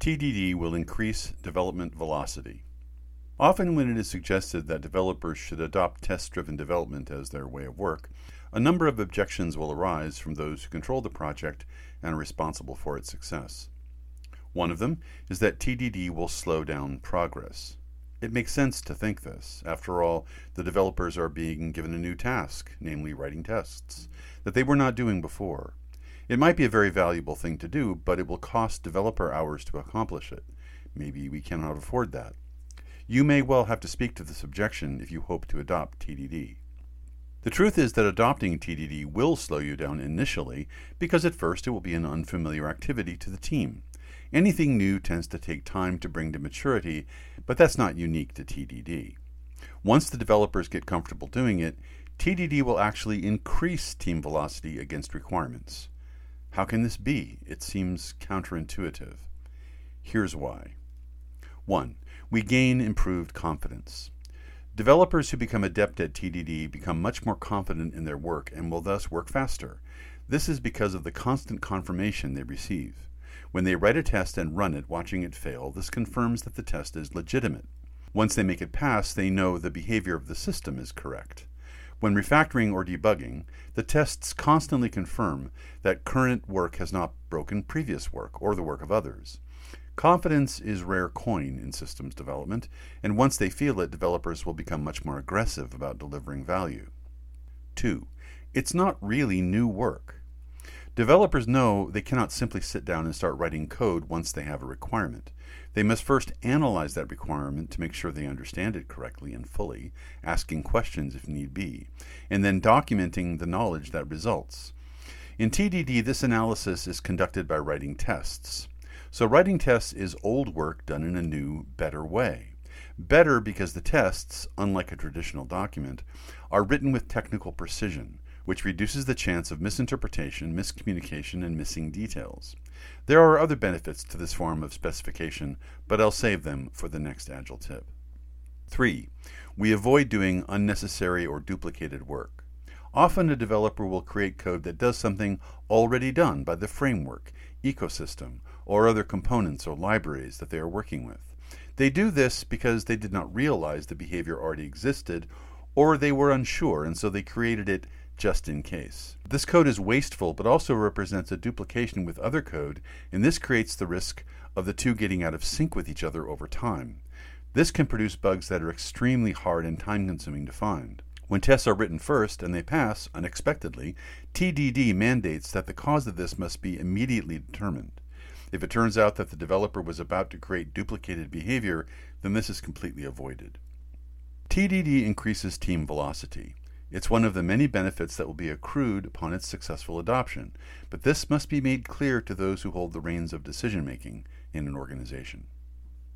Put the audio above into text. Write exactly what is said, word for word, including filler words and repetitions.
T D D will increase development velocity. Often when it is suggested that developers should adopt test-driven development as their way of work, a number of objections will arise from those who control the project and are responsible for its success. One of them is that T D D will slow down progress. It makes sense to think this. After all, the developers are being given a new task, namely writing tests, that they were not doing before. It might be a very valuable thing to do, but it will cost developer hours to accomplish it. Maybe we cannot afford that. You may well have to speak to this objection if you hope to adopt T D D. The truth is that adopting T D D will slow you down initially because at first it will be an unfamiliar activity to the team. Anything new tends to take time to bring to maturity, but that's not unique to T D D. Once the developers get comfortable doing it, T D D will actually increase team velocity against requirements. How can this be? It seems counterintuitive. Here's why. One, we gain improved confidence. Developers who become adept at T D D become much more confident in their work and will thus work faster. This is because of the constant confirmation they receive. When they write a test and run it, watching it fail, this confirms that the test is legitimate. Once they make it pass, they know the behavior of the system is correct. When refactoring or debugging, the tests constantly confirm that current work has not broken previous work or the work of others. Confidence is rare coin in systems development, and once they feel it, developers will become much more aggressive about delivering value. Two, it's not really new work. Developers know they cannot simply sit down and start writing code once they have a requirement. They must first analyze that requirement to make sure they understand it correctly and fully, asking questions if need be, and then documenting the knowledge that results. In T D D, this analysis is conducted by writing tests. So writing tests is old work done in a new, better way. Better because the tests, unlike a traditional document, are written with technical precision, which reduces the chance of misinterpretation, miscommunication, and missing details. There are other benefits to this form of specification, but I'll save them for the next Agile tip. Three, we avoid doing unnecessary or duplicated work. Often a developer will create code that does something already done by the framework, ecosystem, or other components or libraries that they are working with. They do this because they did not realize the behavior already existed, or they were unsure, and so they created it just in case. This code is wasteful, but also represents a duplication with other code, and this creates the risk of the two getting out of sync with each other over time. This can produce bugs that are extremely hard and time-consuming to find. When tests are written first and they pass unexpectedly, T D D mandates that the cause of this must be immediately determined. If it turns out that the developer was about to create duplicated behavior, then this is completely avoided. T D D increases team velocity. It's one of the many benefits that will be accrued upon its successful adoption, but this must be made clear to those who hold the reins of decision-making in an organization.